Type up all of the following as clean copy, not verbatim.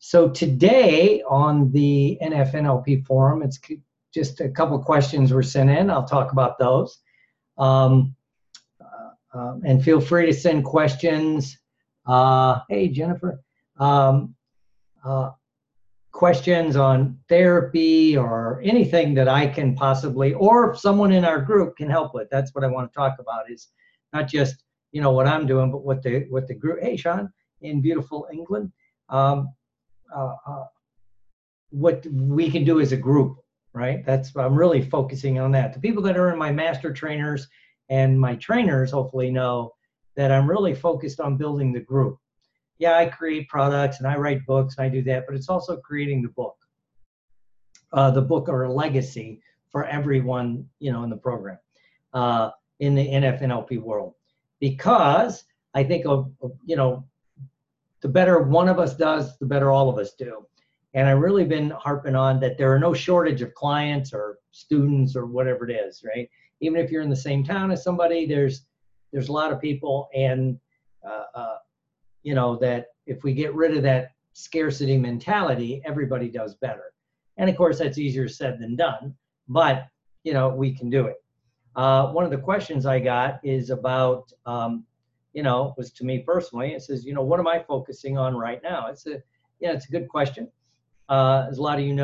So today on the NFNLP forum, it's just a couple of questions were sent in. I'll talk about those. And feel free to send questions. Hey, Jennifer. Questions on therapy or anything that I can possibly, or if someone in our group can help with. That's what I want to talk about, is not just, what I'm doing, but what the group, hey, Sean, in beautiful England, what we can do as a group, right? I'm really focusing on that. The people that are in my master trainers and my trainers hopefully know that I'm really focused on building the group. Yeah, I create products and I write books and I do that, but it's also creating the book or a legacy for everyone, in the program, in the NFNLP world. Because I think the better one of us does, the better all of us do. And I've really been harping on that there are no shortage of clients or students or whatever it is, right? Even if you're in the same town as somebody, there's a lot of people, and that if we get rid of that scarcity mentality, everybody does better. And of course, that's easier said than done, but we can do it. One of the questions I got is about, was to me personally. It says, what am I focusing on right now? It's a good question. As a lot of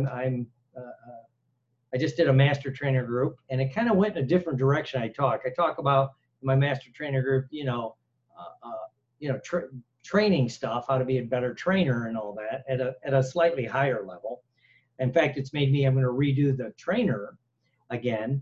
I just did a master trainer group, and it kind of went in a different direction. I talk about in my master trainer group, training stuff, how to be a better trainer and all that at a slightly higher level. In fact, it's made me, I'm going to redo the trainer again.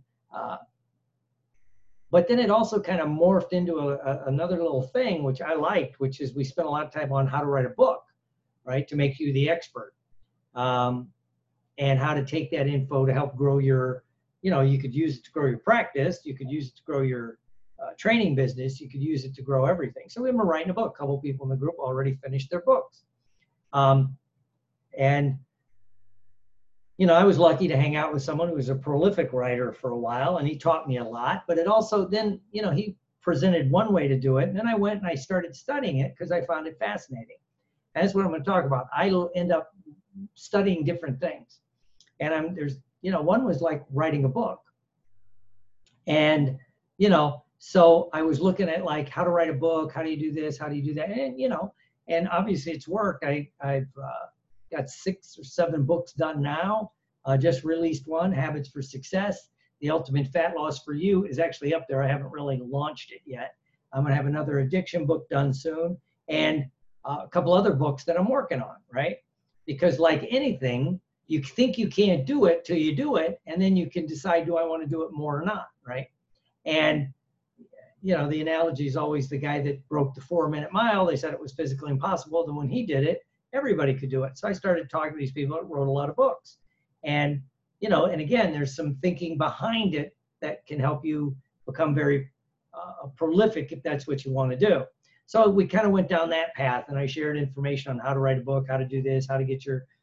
But then it also kind of morphed into another little thing, which I liked, which is we spent a lot of time on how to write a book, right? To make you the expert. And how to take that info to help grow your, you could use it to grow your practice. You could use it to grow your training business. You could use it to grow everything. So we were writing a book. A couple of people in the group already finished their books. And I was lucky to hang out with someone who was a prolific writer for a while, and he taught me a lot. But it also then, he presented one way to do it. And then I went and I started studying it because I found it fascinating. And that's what I'm going to talk about. I'll end up studying different things. And one was like writing a book. And, so I was looking at like how to write a book, how do you do this, how do you do that? And, and obviously it's worked. I've got 6 or 7 books done now. Just released one, Habits for Success. The Ultimate Fat Loss for You is actually up there. I haven't really launched it yet. I'm going to have another addiction book done soon, and a couple other books that I'm working on, right? Because like anything, you think you can't do it till you do it, and then you can decide, do I want to do it more or not, right? And, the analogy is always the guy that broke the 4-minute mile. They said it was physically impossible. Then when he did it, everybody could do it. So I started talking to these people that wrote a lot of books. And, and again, there's some thinking behind it that can help you become very prolific if that's what you want to do. So we kind of went down that path, and I shared information on how to write a book, how to do this, how to get your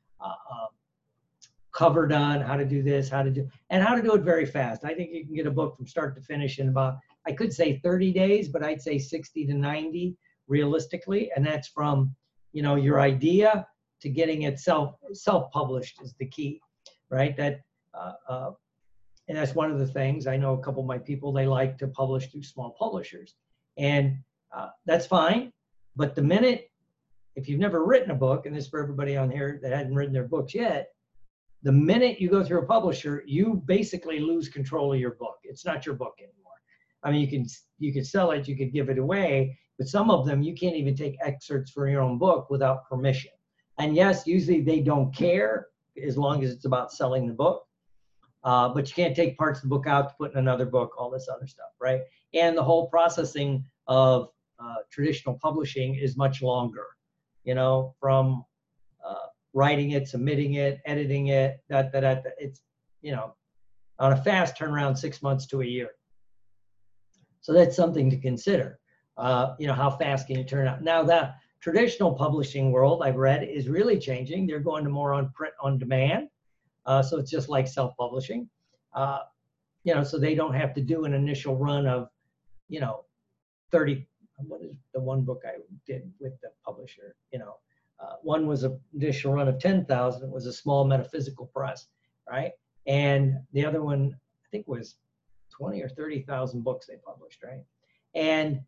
cover done, how to do this, how to do it very fast. I think you can get a book from start to finish in about, I could say 30 days, but I'd say 60 to 90 realistically. And that's from, your idea to getting it self-published is the key, right? That, and that's one of the things. I know a couple of my people, they like to publish through small publishers, and that's fine. But the minute, if you've never written a book, and this is for everybody on here that hadn't written their books yet, the minute you go through a publisher, you basically lose control of your book. It's not your book anymore. I mean, you can sell it, you could give it away, but some of them you can't even take excerpts for your own book without permission. And yes, usually they don't care as long as it's about selling the book. But you can't take parts of the book out to put in another book, all this other stuff, right? And the whole processing of traditional publishing is much longer, from writing it, submitting it, editing it, it's, on a fast turnaround, 6 months to a year. So that's something to consider. How fast can you turn out? Now the traditional publishing world, I've read, is really changing. They're going to more on print on demand. So it's just like self-publishing, so they don't have to do an initial run of, 30, what is the one book I did with the publisher, One was a initial run of 10,000. It was a small metaphysical press, right? And the other one, I think, was 20 or 30,000 books they published, right? And,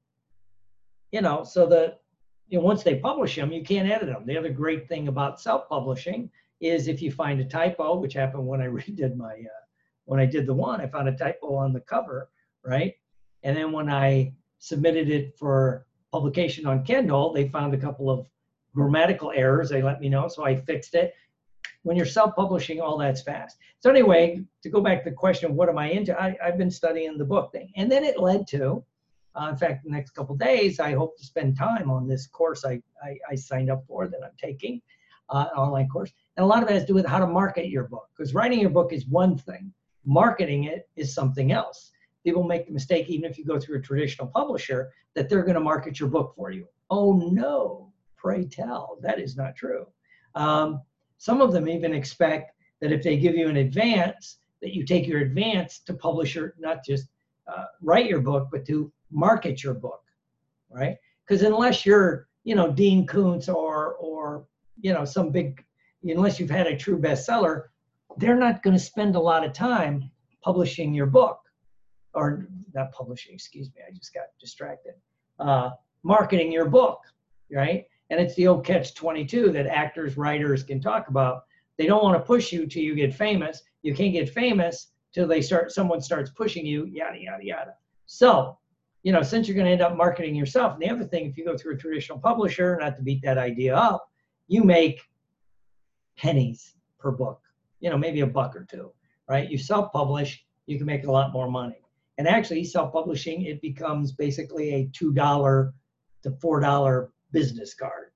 so once they publish them, you can't edit them. The other great thing about self-publishing is if you find a typo, which happened when I redid when I did the one, I found a typo on the cover, right? And then when I submitted it for publication on Kindle, they found a couple of grammatical errors. They let me know, so I fixed it. When you're self-publishing, all that's fast. So anyway, to go back to the question of what am I into, I've been studying the book thing. And then it led to, in fact, the next couple of days, I hope to spend time on this course I signed up for that I'm taking, an online course. And a lot of it has to do with how to market your book, because writing your book is one thing. Marketing it is something else. People make the mistake, even if you go through a traditional publisher, that they're going to market your book for you. Oh no, pray tell, that is not true. Some of them even expect that if they give you an advance, that you take your advance to publish your, not just write your book, but to market your book, right? Because unless you're, Dean Koontz or some big, unless you've had a true bestseller, they're not going to spend a lot of time publishing your book, or not publishing, excuse me, I just got distracted. Marketing your book, right? And it's the old catch-22 that actors, writers can talk about. They don't want to push you till you get famous. You can't get famous till someone starts pushing you, yada, yada, yada. So, since you're going to end up marketing yourself, and the other thing, if you go through a traditional publisher, not to beat that idea up, you make pennies per book, maybe $1 or $2, right? You self-publish, you can make a lot more money. And actually, self-publishing, it becomes basically a $2 to $4 business card,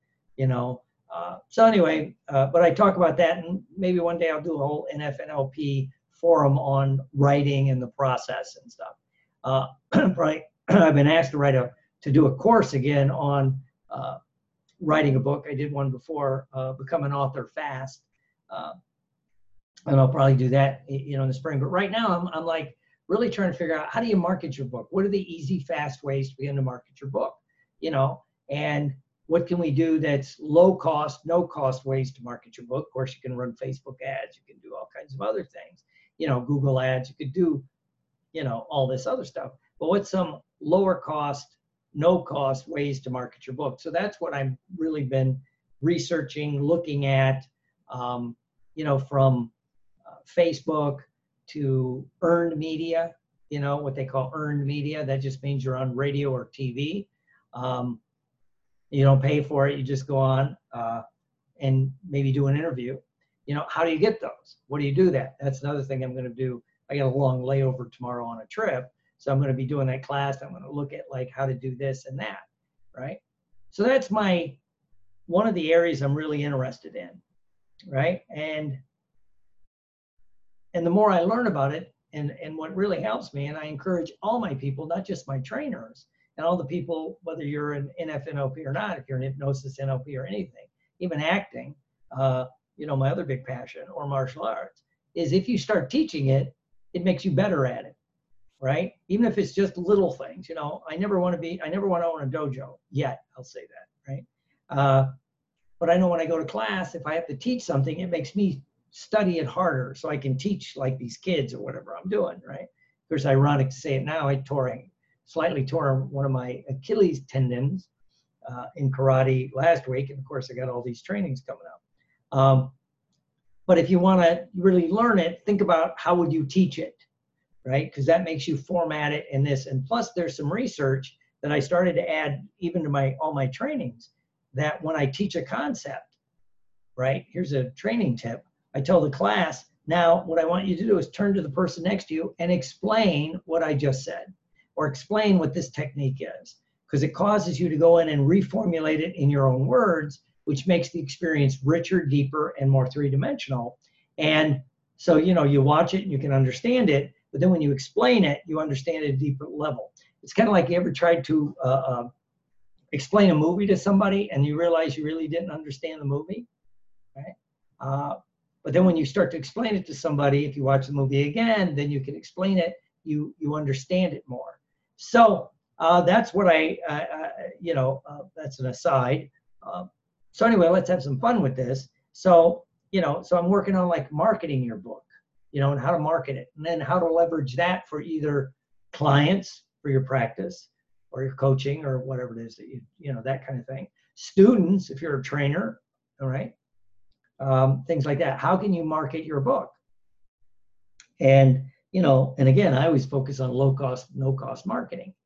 So anyway, but I talk about that, and maybe one day I'll do a whole NFNLP forum on writing and the process and stuff. I've been asked to do a course again on writing a book. I did one before, Become an Author Fast, and I'll probably do that, in the spring. But right now, I'm like really trying to figure out, how do you market your book? What are the easy, fast ways to begin to market your book? And what can we do that's low cost, no cost ways to market your book? Of course, you can run Facebook ads. You can do all kinds of other things, Google ads. You could do, all this other stuff. But what's some lower cost, no cost ways to market your book? So that's what I've really been researching, looking at, from Facebook to earned media, what they call earned media. That just means you're on radio or TV. You don't pay for it. You just go on and maybe do an interview. How do you get those? What do you do that? That's another thing I'm going to do. I got a long layover tomorrow on a trip. So I'm going to be doing that class. I'm going to look at how to do this and that, right? So that's one of the areas I'm really interested in, right? And the more I learn about it, and what really helps me, and I encourage all my people, not just my trainers, and all the people, whether you're an NFNLP or not, if you're in hypnosis, NLP, or anything, even acting, my other big passion, or martial arts, is if you start teaching it, it makes you better at it, right? Even if it's just little things, I never want to own a dojo yet, I'll say that, right? But I know when I go to class, if I have to teach something, it makes me study it harder so I can teach like these kids or whatever I'm doing, right? Of course, ironic to say it now, I slightly tore one of my Achilles tendons in karate last week. And of course, I got all these trainings coming up. But if you want to really learn it, think about how would you teach it, right? Because that makes you format it in this. And plus, there's some research that I started to add even to all my trainings, that when I teach a concept, right? Here's a training tip. I tell the class, now what I want you to do is turn to the person next to you and explain what I just said, or explain what this technique is, because it causes you to go in and reformulate it in your own words, which makes the experience richer, deeper, and more three-dimensional. And so, you watch it and you can understand it, but then when you explain it, you understand it at a deeper level. It's kind of like, you ever tried to explain a movie to somebody and you realize you really didn't understand the movie, right? But then when you start to explain it to somebody, if you watch the movie again, then you can explain it, you understand it more. So that's what that's an aside. So anyway, let's have some fun with this. So, so I'm working on like marketing your book, and how to market it, and then how to leverage that for either clients for your practice or your coaching or whatever it is that that kind of thing. Students, if you're a trainer, all right, things like that. How can you market your book? And, and again, I always focus on low cost, no cost marketing.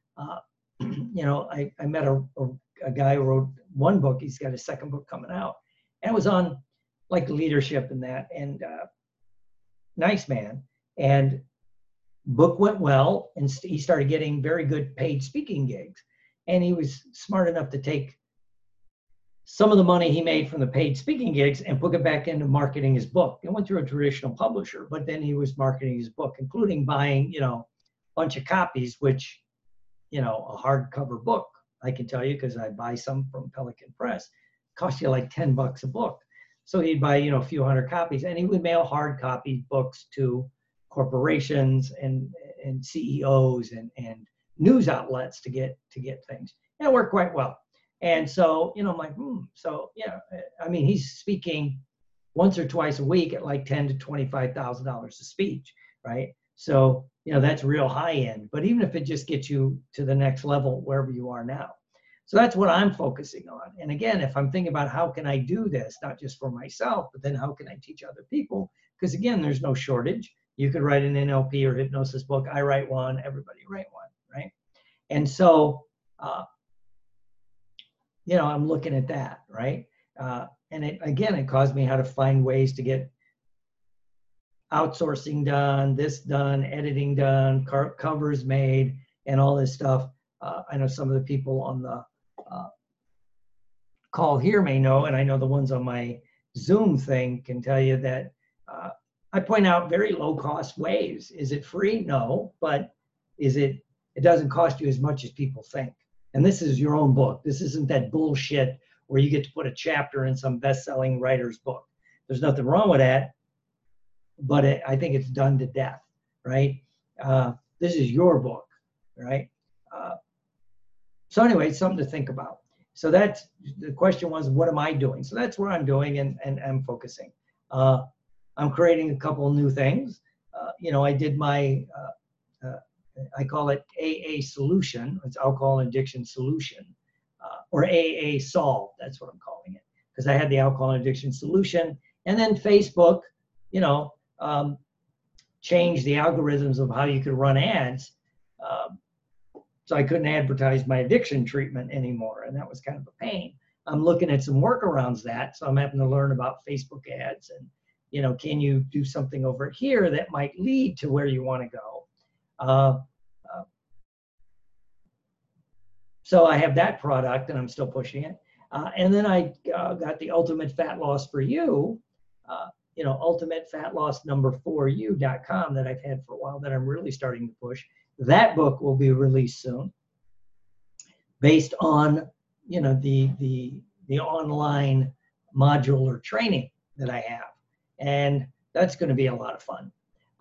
I met a guy who wrote one book. He's got a second book coming out, and it was on like leadership and that, and nice man. And book went well, and he started getting very good paid speaking gigs. And he was smart enough to take some of the money he made from the paid speaking gigs and put it back into marketing his book. It went through a traditional publisher, but then he was marketing his book, including buying, a bunch of copies, which, a hardcover book, I can tell you, because I buy some from Pelican Press, cost you like $10 a book. So he'd buy, a few hundred copies, and he would mail hard copy books to corporations and CEOs and news outlets to get things. And it worked quite well. And so, I'm like, So, I mean, he's speaking once or twice a week at like $10,000 to $25,000 a speech, right? So, that's real high end. But even if it just gets you to the next level, wherever you are now. So that's what I'm focusing on. And again, if I'm thinking about how can I do this, not just for myself, but then how can I teach other people? Because again, there's no shortage. You could write an NLP or hypnosis book. I write one, everybody write one, right? And so, I'm looking at that, right? And it caused me how to find ways to get outsourcing done, this done, editing done, covers made, and all this stuff. I know some of the people on the call here may know, and I know the ones on my Zoom thing can tell you that I point out very low cost ways. Is it free? No, but it doesn't cost you as much as people think. And this is your own book. This isn't that bullshit where you get to put a chapter in some best-selling writer's book. There's nothing wrong with that, but I think it's done to death, right? This is your book, right? So anyway, something to think about. So that's, the question was, what am I doing? So that's what I'm doing and I'm focusing. I'm creating a couple of new things. I did my, I call it AA Solution. It's Alcohol and Addiction Solution, or AA Solve. That's what I'm calling it, because I had the Alcohol and Addiction Solution, and then Facebook, changed the algorithms of how you could run ads, so I couldn't advertise my addiction treatment anymore, and that was kind of a pain. I'm looking at some workarounds that, so I'm having to learn about Facebook ads and, can you do something over here that might lead to where you want to go. So I have that product and I'm still pushing it. And then I got the Ultimate Fat Loss for You, ultimatefatlossnumber4u.com that I've had for a while that I'm really starting to push. That book will be released soon based on, the online modular training that I have. And that's going to be a lot of fun.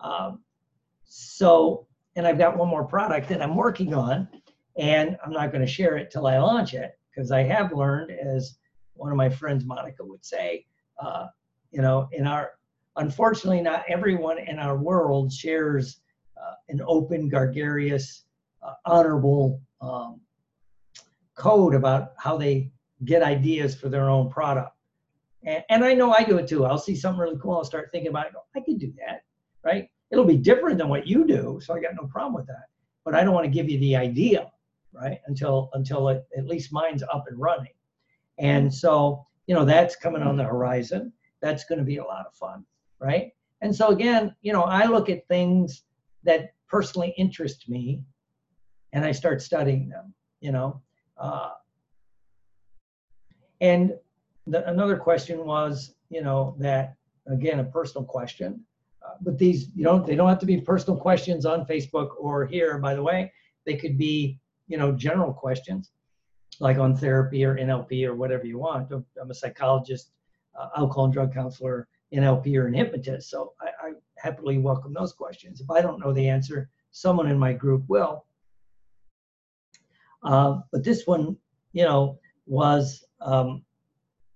And I've got one more product that I'm working on, and I'm not going to share it till I launch it, because I have learned, as one of my friends, Monica, would say, unfortunately, not everyone in our world shares an open, gregarious, honorable code about how they get ideas for their own product. And I know I do it too. I'll see something really cool. I'll start thinking about it. I could do that, right? It'll be different than what you do, so I got no problem with that. But I don't want to give you the idea, right? Until at least mine's up and running. And so, that's coming on the horizon. That's going to be a lot of fun, right? And so again, I look at things that personally interest me, and I start studying them, and another question was, that, again, a personal question, but these, they don't have to be personal questions on Facebook or here, by the way. They could be, general questions, like on therapy or NLP or whatever you want. I'm a psychologist, alcohol and drug counselor, NLP or an hypnotist, so I happily welcome those questions. If I don't know the answer, someone in my group will. But this one, was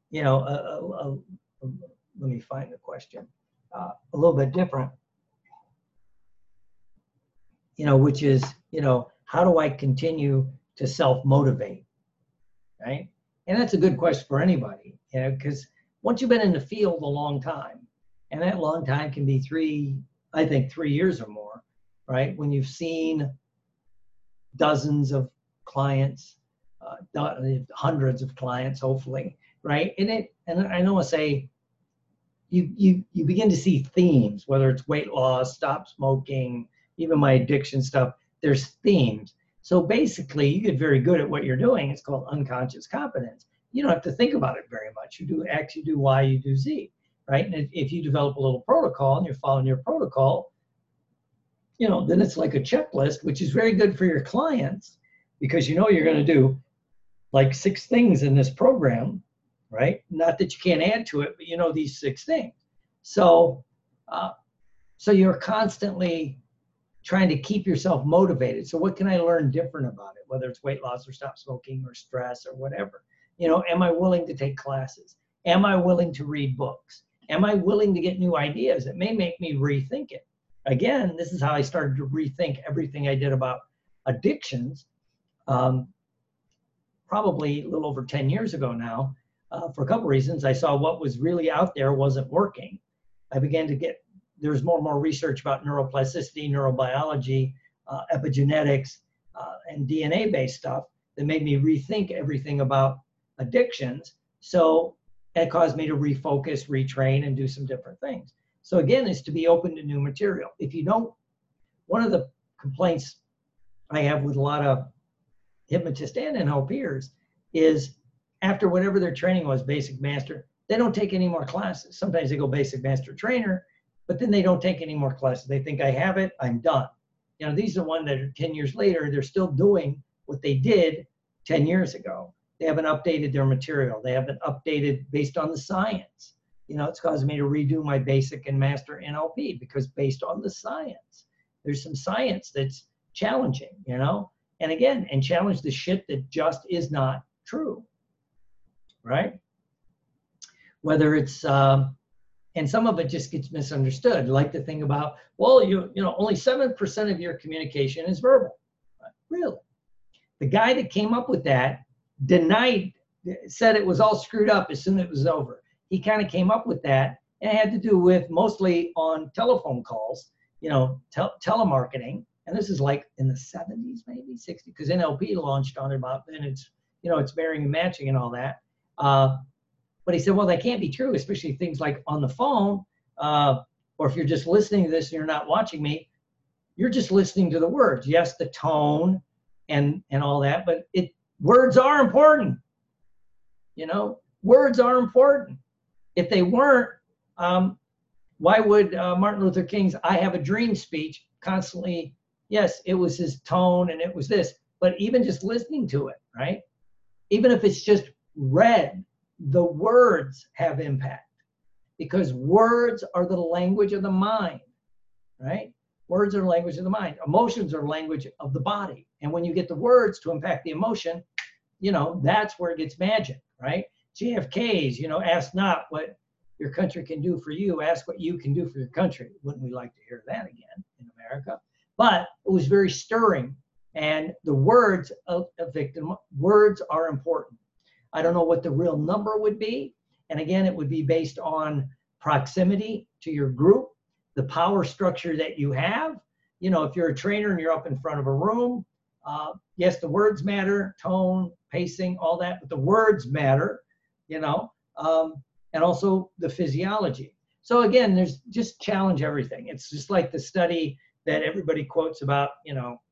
you know, let me find the question, a little bit different, you know, which is, you know, how do I continue to self-motivate, right? And that's a good question for anybody, you know, because once you've been in the field a long time, and that long time can be 3 years or more, right? When you've seen dozens of clients, hundreds of clients, hopefully, right? And I know I say, you begin to see themes, whether it's weight loss, stop smoking, even my addiction stuff, there's themes. So basically, you get very good at what you're doing. It's called unconscious competence. You don't have to think about it very much. You do X, you do Y, you do Z, right? And if you develop a little protocol and you're following your protocol, you know, then it's like a checklist, which is very good for your clients because you know you're going to do like 6 things in this program, right? Not that you can't add to it, but you know these 6 things. So, so you're constantly trying to keep yourself motivated. So what can I learn different about it? Whether it's weight loss or stop smoking or stress or whatever. You know, am I willing to take classes? Am I willing to read books? Am I willing to get new ideas? It may make me rethink it. Again, this is how I started to rethink everything I did about addictions. Probably a little over 10 years ago now, for a couple reasons. I saw what was really out there wasn't working. I began to get, there's more and more research about neuroplasticity, neurobiology, epigenetics, and DNA-based stuff that made me rethink everything about addictions. So it caused me to refocus, retrain, and do some different things. So again, is to be open to new material. If you don't, one of the complaints I have with a lot of hypnotists and NLPers is after whatever their training was, basic master, they don't take any more classes. Sometimes they go basic master trainer, but then they don't take any more classes. They think I have it, I'm done. You know, these are the ones that are 10 years later, they're still doing what they did 10 years ago. They haven't updated their material. They haven't updated based on the science. You know, it's caused me to redo my basic and master NLP because based on the science, there's some science that's challenging, you know, and again, and challenge the shit that just is not true, right? Whether it's, and some of it just gets misunderstood. Like the thing about, well, you know, only 7% of your communication is verbal. Really? The guy that came up with that denied, said it was all screwed up as soon as it was over. He kind of came up with that, and it had to do with mostly on telephone calls, you know, telemarketing. And this is like in the 70s, maybe 60s, because NLP launched on it about then. It's, you know, it's marrying and matching and all that. But he said, well, that can't be true, especially things like on the phone, or if you're just listening to this and you're not watching me, you're just listening to the words. Yes, the tone and all that, but words are important. You know, words are important. If they weren't, why would Martin Luther King's I Have a Dream speech constantly, yes, it was his tone and it was this, but even just listening to it, right? Even if it's just read, the words have impact because words are the language of the mind, right? Words are the language of the mind. Emotions are language of the body. And when you get the words to impact the emotion, you know, that's where it gets magic, right? JFK's, you know, ask not what your country can do for you, ask what you can do for your country. Wouldn't we like to hear that again in America? But it was very stirring. And the words of a victim, words are important. I don't know what the real number would be. And again, it would be based on proximity to your group, the power structure that you have. You know, if you're a trainer and you're up in front of a room, yes, the words matter, tone, pacing, all that, but the words matter, you know, and also the physiology. So again, there's just challenge everything. It's just like the study that everybody quotes about, you know,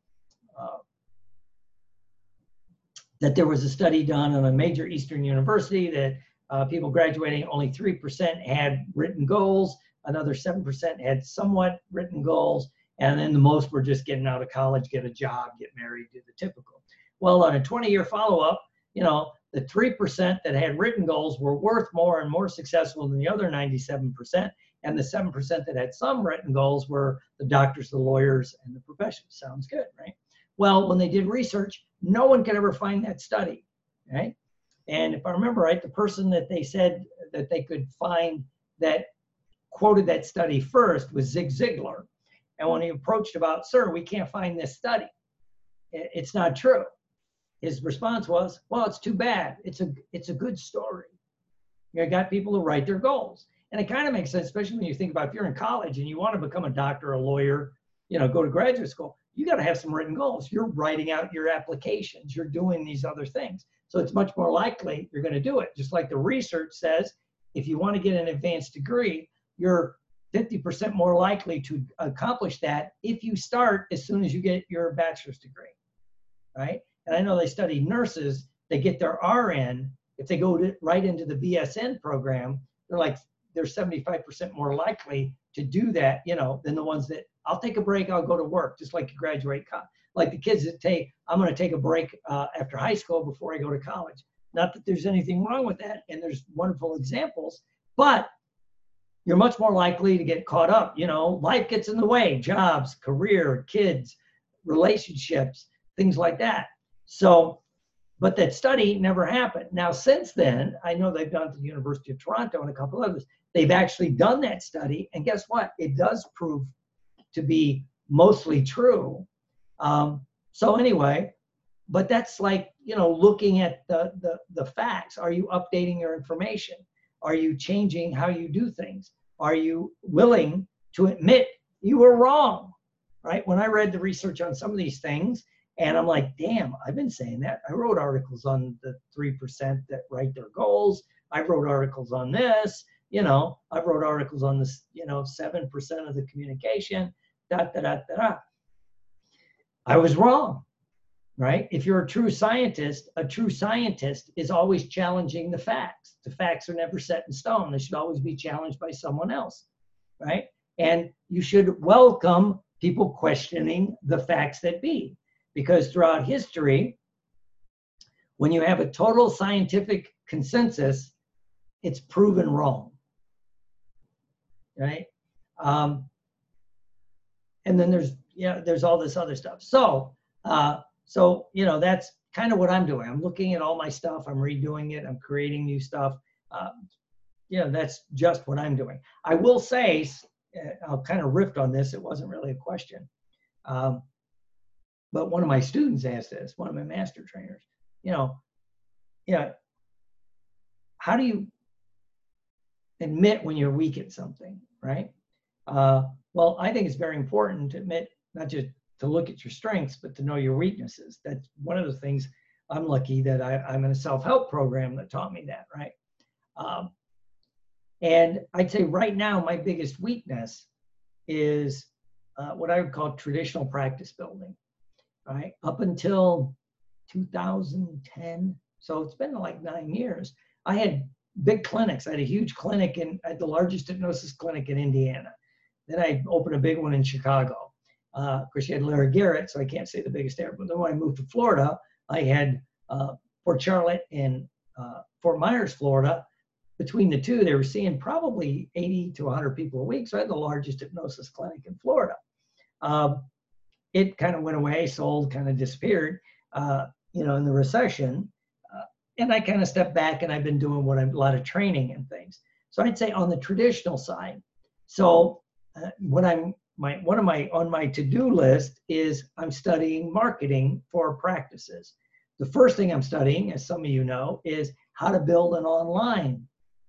that there was a study done on a major Eastern university that people graduating, only 3% had written goals, another 7% had somewhat written goals, and then the most were just getting out of college, get a job, get married, do the typical. Well, on a 20-year follow-up, you know, the 3% that had written goals were worth more and more successful than the other 97%, and the 7% that had some written goals were the doctors, the lawyers, and the professionals. Sounds good, right? Well, when they did research, no one could ever find that study, right? And if I remember right, the person that they said that they could find that quoted that study first was Zig Ziglar. And when he approached about, sir, we can't find this study. It's not true. His response was, well, it's too bad. It's a good story. You got people who write their goals. And it kind of makes sense, especially when you think about if you're in college and you want to become a doctor, a lawyer, go to graduate school, you got to have some written goals. You're writing out your applications. You're doing these other things. So it's much more likely you're going to do it. Just like the research says, if you want to get an advanced degree, you're 50% more likely to accomplish that if you start as soon as you get your bachelor's degree, right? And I know they study nurses, they get their RN, if they go right into the BSN program, they're 75% more likely to do that, than the ones that I'll take a break, I'll go to work, just like you graduate, like the kids that I'm going to take a break after high school before I go to college. Not that there's anything wrong with that, and there's wonderful examples, but you're much more likely to get caught up. Life gets in the way, jobs, career, kids, relationships, things like that. So, but that study never happened. Now, since then, I know they've gone to the University of Toronto and a couple others. They've actually done that study, and guess what? It does prove to be mostly true. So anyway, but that's like, looking at the facts. Are you updating your information? Are you changing how you do things? Are you willing to admit you were wrong, right? When I read the research on some of these things, and I'm like, damn, I've been saying that. I wrote articles on the 3% that write their goals. I wrote articles on this, I wrote articles on this, 7% of the communication, I was wrong, right? If you're a true scientist is always challenging the facts. The facts are never set in stone. They should always be challenged by someone else, right? And you should welcome people questioning the facts that be. Because throughout history, when you have a total scientific consensus, it's proven wrong, right? And then there's all this other stuff. So that's kind of what I'm doing. I'm looking at all my stuff. I'm redoing it. I'm creating new stuff. That's just what I'm doing. I will say, I'll kind of riff on this. It wasn't really a question. But one of my students asked this, one of my master trainers, how do you admit when you're weak at something, right? Well, I think it's very important to admit, not just to look at your strengths, but to know your weaknesses. That's one of the things I'm lucky that I'm in a self-help program that taught me that, right? And I'd say right now, my biggest weakness is what I would call traditional practice building. Right? Up until 2010, so it's been like 9 years, I had big clinics. I had a huge clinic I had the largest hypnosis clinic in Indiana. Then I opened a big one in Chicago. Of course, you had Larry Garrett, so I can't say the biggest there. But then when I moved to Florida, I had Port Charlotte and Fort Myers, Florida. Between the two, they were seeing probably 80 to 100 people a week. So I had the largest hypnosis clinic in Florida. It kind of went away, sold, kind of disappeared, in the recession. And I kind of stepped back, and I've been doing a lot of training and things. So I'd say on the traditional side. So on my to-do list is I'm studying marketing for practices. The first thing I'm studying, as some of you know, is how to build an online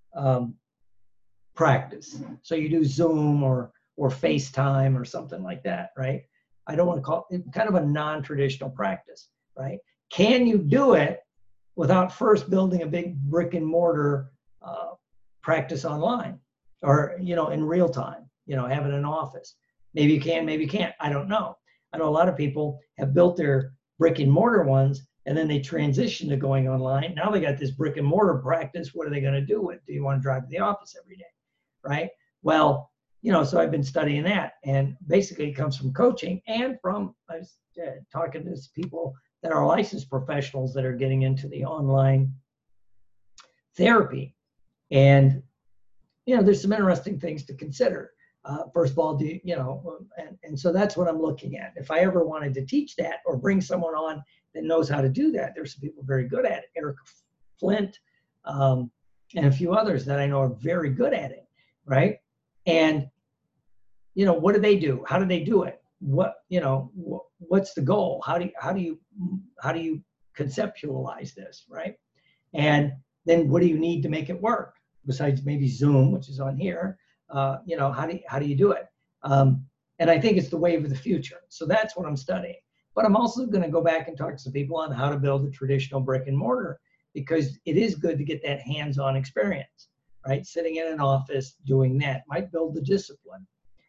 practice. So you do Zoom or FaceTime or something like that, right? I don't want to call it kind of a non-traditional practice, right? Can you do it without first building a big brick and mortar practice online or, in real time, having an office? Maybe you can, maybe you can't. I don't know. I know a lot of people have built their brick and mortar ones and then they transition to going online. Now they got this brick and mortar practice. What are they going to do with it? Do you want to drive to the office every day, right? Well, so I've been studying that, and basically it comes from coaching and from talking to people that are licensed professionals that are getting into the online therapy. And, there's some interesting things to consider. First of all, and so that's what I'm looking at. If I ever wanted to teach that or bring someone on that knows how to do that, there's some people very good at it. Erica Flint, and a few others that I know are very good at it, right? And, you know, what do they do? How do they do it? What, you know, what's the goal? How do you conceptualize this, right? And then what do you need to make it work? Besides maybe Zoom, which is on here, you know, how do you do it? And I think it's the wave of the future. So that's what I'm studying. But I'm also going to go back and talk to some people on how to build a traditional brick and mortar, because it is good to get that hands-on experience, right? Sitting in an office doing that might build the discipline.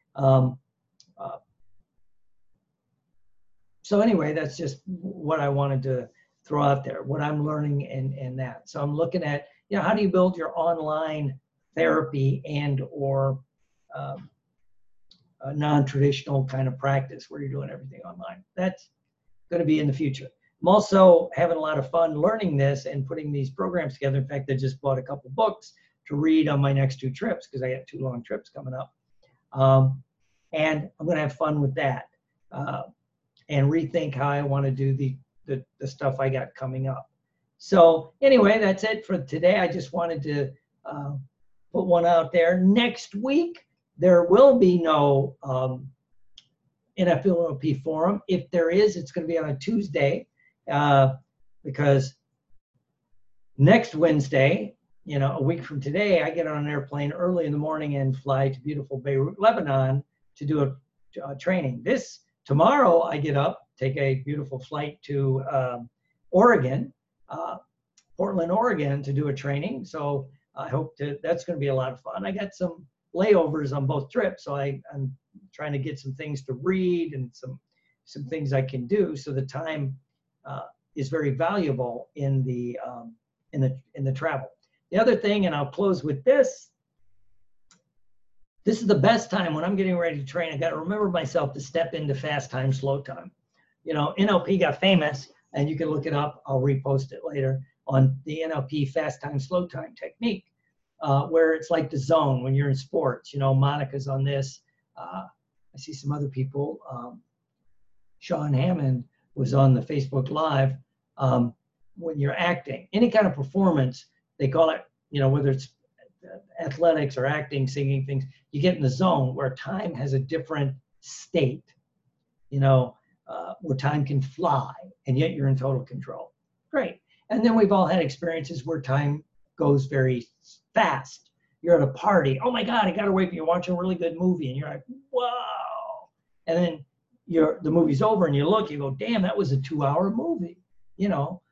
So anyway, that's just what I wanted to throw out there, what I'm learning and that. So I'm looking at, you know, how do you build your online therapy and or a non-traditional kind of practice where you're doing everything online. That's going to be in the future. I'm also having a lot of fun learning this and putting these programs together. In fact, I just bought a couple books to read on my next 2 trips because I got 2 long trips coming up. And I'm going to have fun with that and rethink how I want to do the stuff I got coming up. So anyway, that's it for today. I just wanted to put one out there. Next week, there will be no NFLP forum. If there is, it's going to be on a Tuesday because next Wednesday, you know, a week from today, I get on an airplane early in the morning and fly to beautiful Beirut, Lebanon to do a training. Tomorrow I get up, take a beautiful flight to Oregon, Portland, Oregon to do a training. So I hope that's going to be a lot of fun. I got some layovers on both trips, so I'm trying to get some things to read and some things I can do. So the time is very valuable in the travel. The other thing, and I'll close with this. This is the best time when I'm getting ready to train. I got to remember myself to step into fast time, slow time. You know, NLP got famous, and you can look it up. I'll repost it later on the NLP fast time, slow time technique, where it's like the zone when you're in sports. You know, Monica's on this. I see some other people. Sean Hammond was on the Facebook Live. When you're acting, any kind of performance, they call it, you know, whether it's athletics or acting, singing things, you get in the zone where time has a different state, you know, where time can fly and yet you're in total control. Great. And then we've all had experiences where time goes very fast. You're at a party. Oh my God, I got to wait. You're watching a really good movie and you're like, wow. And then the movie's over and you look, you go, damn, that was a 2-hour movie, you know.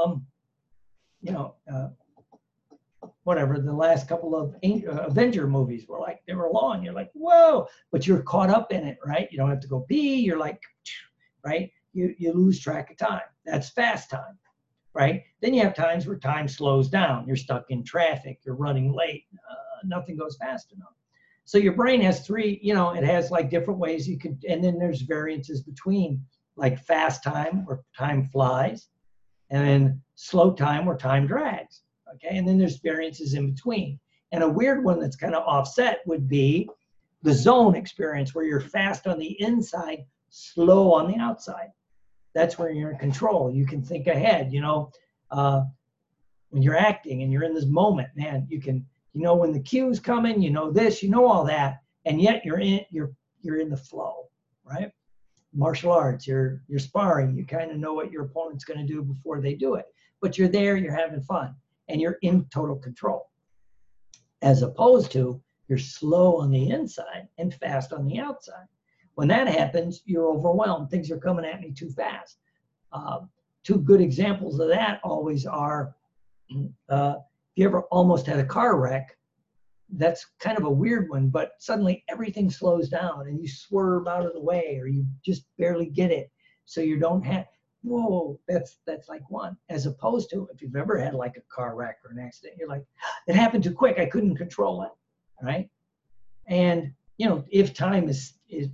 Whatever, the last couple of Avenger movies were like, they were long. You're like, whoa, but you're caught up in it, right? You don't have to go pee. You're like, right? You lose track of time. That's fast time, right? Then you have times where time slows down. You're stuck in traffic. You're running late. Nothing goes fast enough. So your brain has 3, you know, it has like different ways you could, and then there's variances between like fast time where time flies, and then slow time where time drags, okay? And then there's variances in between. And a weird one that's kind of offset would be the zone experience where you're fast on the inside, slow on the outside. That's where you're in control. You can think ahead, you know, when you're acting and you're in this moment, man, you know when the cue's coming, you know this, you know all that, and yet you're in the flow, right? Martial arts, you're sparring, you kind of know what your opponent's going to do before they do it, but you're there, you're having fun, and you're in total control, as opposed to you're slow on the inside and fast on the outside. When that happens, you're overwhelmed. Things are coming at me too fast. 2 good examples of that always are, if you ever almost had a car wreck, that's kind of a weird one, but suddenly everything slows down and you swerve out of the way or you just barely get it. So you don't have, whoa, that's like one. As opposed to if you've ever had like a car wreck or an accident, you're like, it happened too quick, I couldn't control it, right? And, you know, if time is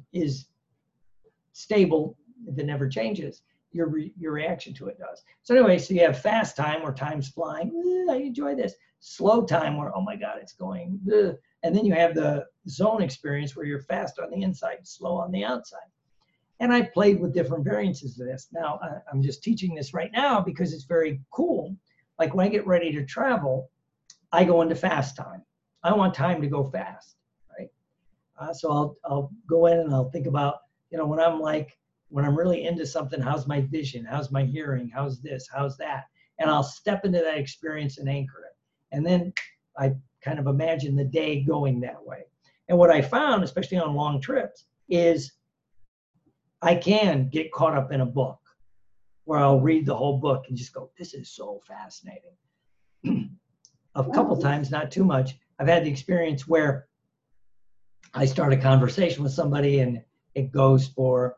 stable, if it never changes, your reaction to it does. So anyway, so you have fast time where time's flying, I enjoy this. Slow time where, oh my God, it's going, and then you have the zone experience where you're fast on the inside, slow on the outside. And I played with different variances of this. Now, I'm just teaching this right now because it's very cool. like when I get ready to travel, I go into fast time. I want time to go fast, right? So I'll go in and I'll think about, when I'm really into something, how's my vision? How's my hearing? How's this? How's that? And I'll step into that experience and anchor it. And then I kind of imagine the day going that way. And what I found, especially on long trips, is I can get caught up in a book where I'll read the whole book and just go, this is so fascinating. A couple times, not too much, I've had the experience where I start a conversation with somebody and it goes for,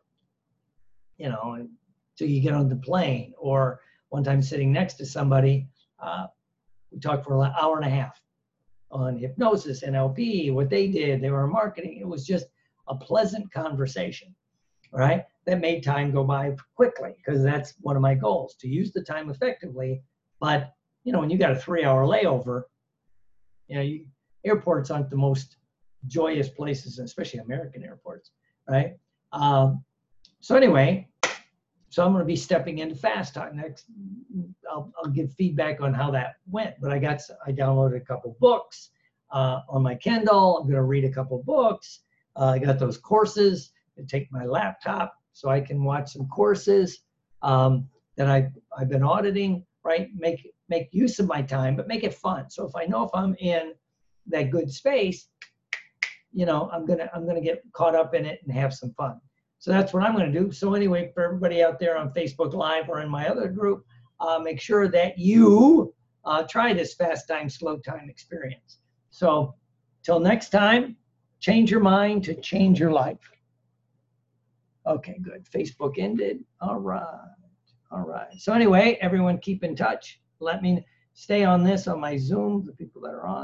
till you get on the plane. Or one time sitting next to somebody, we talked for an hour and a half on hypnosis, NLP, what they did. They were marketing. It was just a pleasant conversation, right? That made time go by quickly, because that's one of my goals, to use the time effectively. But, when you got a 3-hour layover, airports aren't the most joyous places, especially American airports, right? So anyway, so I'm going to be stepping into fast time next. I'll give feedback on how that went. But I downloaded a couple books on my Kindle. I'm going to read a couple books. I got those courses and take my laptop so I can watch some courses that I've been auditing, right? Make use of my time, but make it fun. So if I know if I'm in that good space, I'm gonna get caught up in it and have some fun. So that's what I'm gonna do. So anyway, for everybody out there on Facebook Live or in my other group, make sure that you try this fast time, slow time experience. So till next time, change your mind to change your life. Okay, good. Facebook ended. All right. So anyway, everyone keep in touch. Let me stay on this on my Zoom, the people that are on.